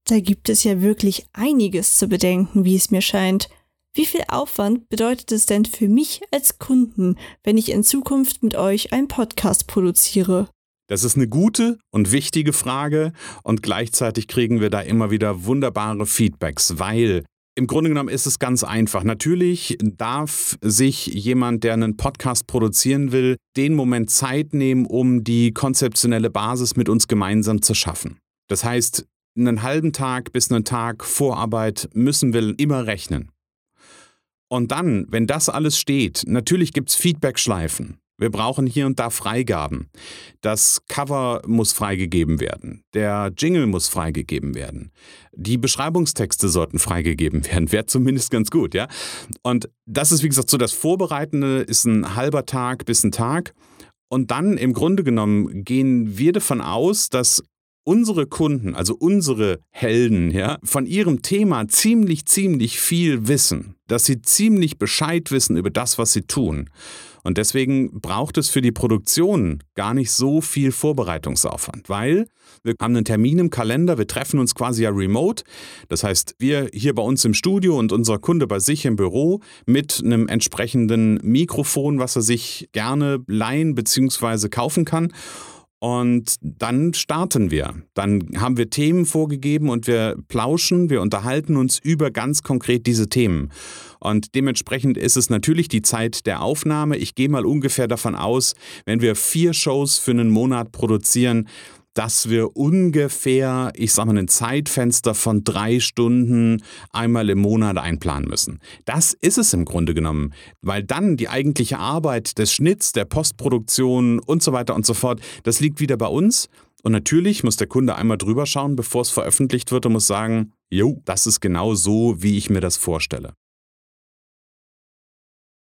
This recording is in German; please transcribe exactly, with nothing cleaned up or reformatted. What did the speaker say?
Da gibt es ja wirklich einiges zu bedenken, wie es mir scheint. Wie viel Aufwand bedeutet es denn für mich als Kunden, wenn ich in Zukunft mit euch einen Podcast produziere? Das ist eine gute und wichtige Frage und gleichzeitig kriegen wir da immer wieder wunderbare Feedbacks, weil im Grunde genommen ist es ganz einfach. Natürlich darf sich jemand, der einen Podcast produzieren will, den Moment Zeit nehmen, um die konzeptionelle Basis mit uns gemeinsam zu schaffen. Das heißt, einen halben Tag bis einen Tag Vorarbeit müssen wir immer rechnen. Und dann, wenn das alles steht, natürlich gibt es Feedback-Schleifen. Wir brauchen hier und da Freigaben. Das Cover muss freigegeben werden. Der Jingle muss freigegeben werden. Die Beschreibungstexte sollten freigegeben werden. Wäre zumindest ganz gut, ja. Und das ist, wie gesagt, so das Vorbereitende ist ein halber Tag bis ein Tag. Und dann im Grunde genommen gehen wir davon aus, dass unsere Kunden, also unsere Helden, ja, von ihrem Thema ziemlich, ziemlich viel wissen. Dass sie ziemlich Bescheid wissen über das, was sie tun. Und deswegen braucht es für die Produktion gar nicht so viel Vorbereitungsaufwand, weil wir haben einen Termin im Kalender, wir treffen uns quasi ja remote. Das heißt, wir hier bei uns im Studio und unser Kunde bei sich im Büro mit einem entsprechenden Mikrofon, was er sich gerne leihen bzw. kaufen kann. Und dann starten wir. Dann haben wir Themen vorgegeben und wir plauschen, wir unterhalten uns über ganz konkret diese Themen. Und dementsprechend ist es natürlich die Zeit der Aufnahme. Ich gehe mal ungefähr davon aus, wenn wir vier Shows für einen Monat produzieren, dass wir ungefähr, ich sag mal, ein Zeitfenster von drei Stunden einmal im Monat einplanen müssen. Das ist es im Grunde genommen, weil dann die eigentliche Arbeit des Schnitts, der Postproduktion und so weiter und so fort, das liegt wieder bei uns. Und natürlich muss der Kunde einmal drüber schauen, bevor es veröffentlicht wird und muss sagen, jo, das ist genau so, wie ich mir das vorstelle.